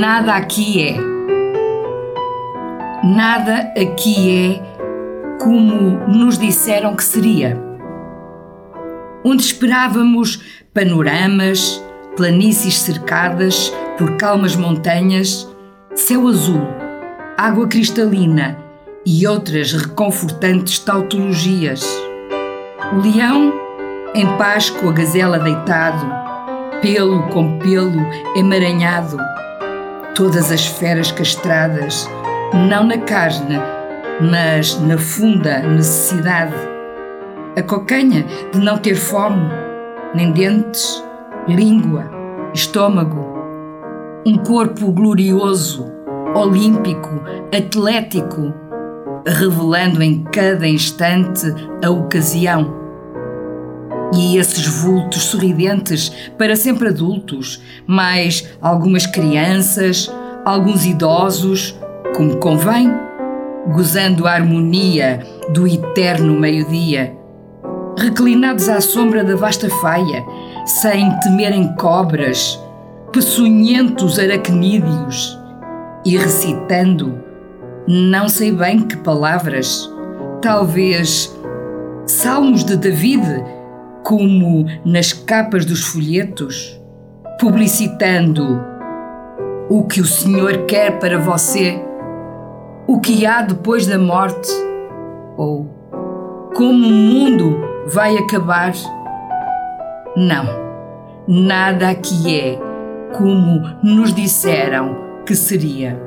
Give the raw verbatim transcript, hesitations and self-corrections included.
Nada aqui é. Nada aqui é como nos disseram que seria. Onde esperávamos panoramas, planícies cercadas por calmas montanhas, céu azul, água cristalina e outras reconfortantes tautologias. O leão em paz com a gazela deitado, pelo com pelo emaranhado, todas as feras castradas, não na carne, mas na funda necessidade. A cocanha de não ter fome, nem dentes, língua, estômago. Um corpo glorioso, olímpico, atlético, revelando em cada instante a ocasião. E esses vultos sorridentes, para sempre adultos, mais algumas crianças, alguns idosos, como convém, gozando a harmonia do eterno meio-dia, reclinados à sombra da vasta faia, sem temerem cobras, peçonhentos aracnídeos, e recitando, não sei bem que palavras, talvez salmos de David, como nas capas dos folhetos, publicitando o que o Senhor quer para você, o que há depois da morte, ou como o mundo vai acabar. Não, nada aqui é como nos disseram que seria.